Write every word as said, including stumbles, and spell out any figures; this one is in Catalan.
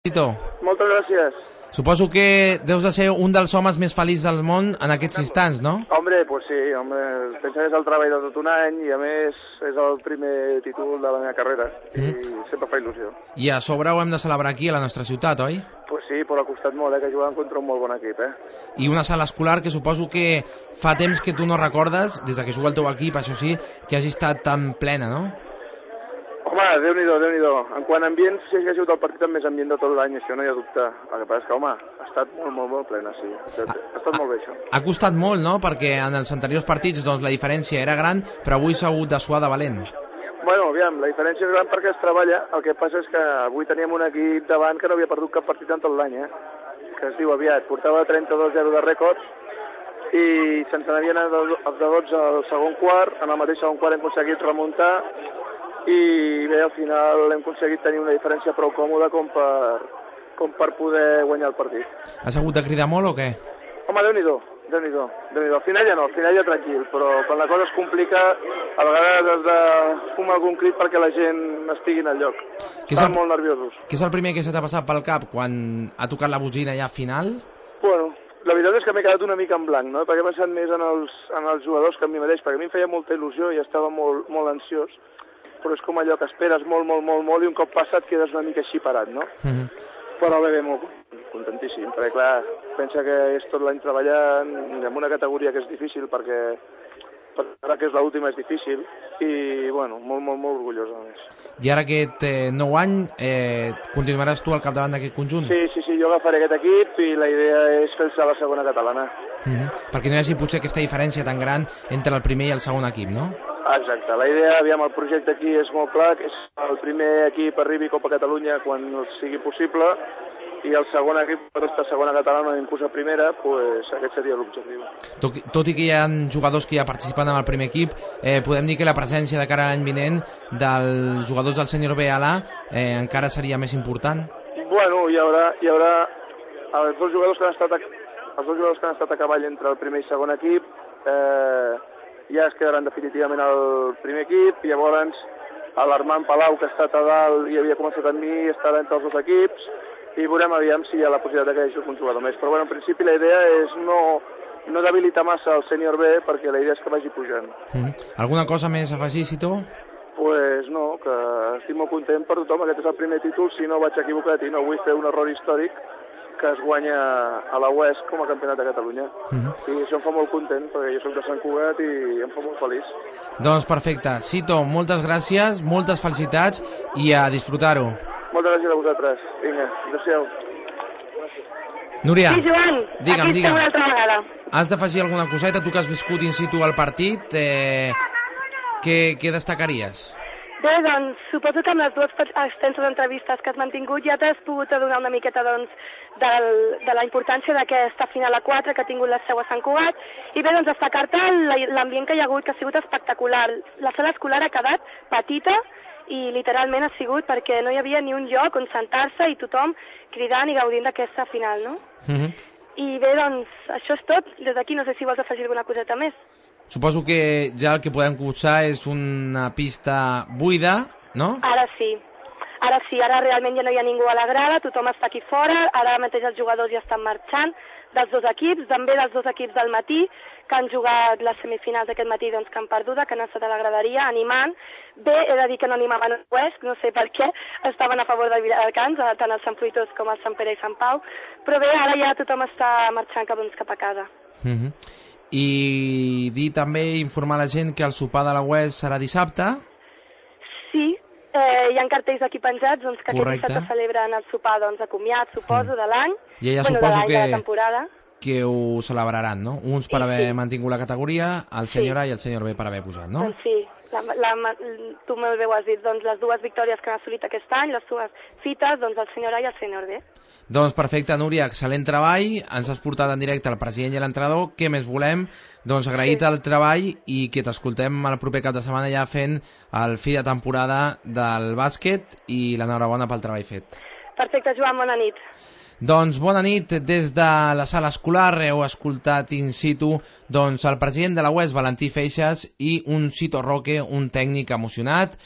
Tito, moltes gràcies. Suposo que deus de ser un dels homes més feliços del món en aquests instants, no? Hombre, pues sí, home, pensa que és el treball de tot un any i a més és el primer títol de la meva carrera i mm. sempre fa il·lusió. I a sobre ho hem de celebrar aquí a la nostra ciutat, oi? Pues sí, però ha costat molt, eh, que jugàvem contra un molt bon equip, eh? I una sala escolar que suposo que fa temps que tu no recordes, des de que juga el teu equip, això sí, que hagi estat tan plena, no? Home, Déu-n'hi-do, Déu-n'hi-do. En quant a ambient, sí que ha sigut el partit amb més ambient de tot l'any, això no hi ha dubte. El que passa és que, home, ha estat molt, molt, molt plena, sí. Ha estat molt bé, això. Ha costat molt, no?, perquè en els anteriors partits doncs, la diferència era gran, però avui s'ha hagut de suar de valent. Bueno, aviam, la diferència és gran perquè es treballa. El que passa és que avui teníem un equip davant que no havia perdut cap partit en tot l'any, eh? Que es diu aviat. Portava trenta-dos zero de rècord i se'ns n'havien anat de dotze al segon quart. En el mateix segon quart hem aconseguit remuntar i bé, al final hem aconseguit tenir una diferència prou còmoda com per, com per poder guanyar el partit. Has hagut de cridar molt o què? Home, Déu-n'hi-do, Déu-n'hi-do, Déu-n'hi-do. Al final ja no, al final ja tranquil, però quan la cosa es complica a vegades has de fumar algun crit perquè la gent estigui en el lloc. Estan molt nerviosos. Què és el primer que se t'ha passat pel cap quan ha tocat la bocina ja final? Bueno, la veritat és que m'he quedat una mica en blanc, no? Perquè he pensat més en els, en els jugadors que en mi mateix, perquè a mi em feia molta il·lusió i estava molt, molt ansiós, però és com allò que esperes molt, molt, molt, molt i un cop passat quedes una mica així parat, no? Mm-hmm. Però bé, bé, molt contentíssim, perquè clar, pensa que és tot l'any treballant en una categoria que és difícil perquè ara que és l'última és difícil i, bueno, molt, molt, molt orgullós a més. I ara aquest eh, nou any eh, continuaràs tu al capdavant d'aquest conjunt? Sí, sí, sí, jo agafaré aquest equip i la idea és fer-se a la segona catalana. Mm-hmm. Perquè no hi hagi potser aquesta diferència tan gran entre el primer i el segon equip, no? Exacte, la idea, aviam, el projecte aquí és molt clar, que és el primer equip arribi a Copa Catalunya quan sigui possible i el segon equip per estar segona catalana i inclús a primera, pues, aquest seria l'objectiu. Tot, tot i que hi ha jugadors que ja participen en el primer equip, eh, podem dir que la presència de cara a l'any vinent dels jugadors del sènior B a l'A eh, encara seria més important? Bueno, hi haurà, hi haurà els dos jugadors que han estat a, els dos jugadors que han estat a cavall entre el primer i segon equip, eh, ja es quedaran definitivament al primer equip, i llavors l'Armand Palau, que ha estat a dalt i havia començat amb mi, estarà entre els dos equips, i veurem aviam si hi ha la possibilitat que hi hagi un jugador més. Però bueno, en principi la idea és no, no debilitar massa el sènior B, perquè la idea és que vagi pujant. Mm-hmm. Alguna cosa més a afegir, Cito? Pues no, que estic molt content per tothom, aquest és el primer títol, si no vaig equivocat i no vull fer un error històric, que es guanya a la U E S com a campionat de Catalunya. Uh-huh. I això em fa molt content, perquè jo soc de Sant Cugat i em fa molt feliç. Doncs perfecte. Cito, moltes gràcies, moltes felicitats i a disfrutar-ho. Moltes gràcies a vosaltres. Vinga, adéu-siau. Núria, sí, Joan, digue'm, aquí digue'm. Una altra vegada. Has d'afegir alguna coseta, tu que has viscut in situ al partit, eh, què, què destacaries? Bé, doncs, suposo que amb les dues extenses entrevistes que has mantingut ja t'has pogut adonar una miqueta, doncs, del, de la importància d'aquesta final a quatre que ha tingut la seu a Sant Cugat, i bé, doncs, destacar-te l'ambient que hi ha hagut, que ha sigut espectacular. La sala escolar ha quedat petita i literalment ha sigut perquè no hi havia ni un lloc on sentar-se i tothom cridant i gaudint d'aquesta final, no? Mm-hmm. I bé, doncs, això és tot. Des d'aquí no sé si vols afegir alguna coseta més. Suposo que ja el que podem cursar és una pista buida, no? Ara sí. Ara sí, ara realment ja no hi ha ningú a la grada, tothom està aquí fora, ara mateix els jugadors ja estan marxant dels dos equips, també dels dos equips del matí, que han jugat les semifinals d'aquest matí, doncs, que han perdut, que han estat a la graderia animant. Bé, he de dir que no animaven el Huesc, no sé per què, estaven a favor del Viladecans, tant els Sant Fruitós com el Sant Pere i Sant Pau, però bé, ara ja tothom està marxant cap, doncs, cap a casa. Mhm. I dir també, informar la gent que el sopar de la U E S serà dissabte. Sí, eh, hi ha cartells aquí penjats, doncs, que correcte. Aquest dissabte celebren el sopar, doncs, de comiat, suposo, de l'any, I ja bueno, suposo de l'any, que... de la temporada. que ho celebraran, no? Uns per haver sí. mantingut la categoria, el sènior A i el sènior B per haver posat, no? Doncs sí, la, la, tu molt bé ho has dit, doncs les dues victòries que han assolit aquest any, les dues fites, doncs el sènior A i el sènior B. Doncs perfecte, Núria, excel·lent treball, ens has portat en directe el president i l'entrenador, què més volem? Doncs agraït sí. el treball i que t'escoltem el proper cap de setmana ja fent el fi de temporada del bàsquet i l'enhorabona pel treball fet. Perfecte, Joan, bona nit. Doncs bona nit des de la sala escolar, heu escoltat in situ doncs, el president de la U E S, Valentí Feixas, i un Cito Roque, un tècnic emocionat.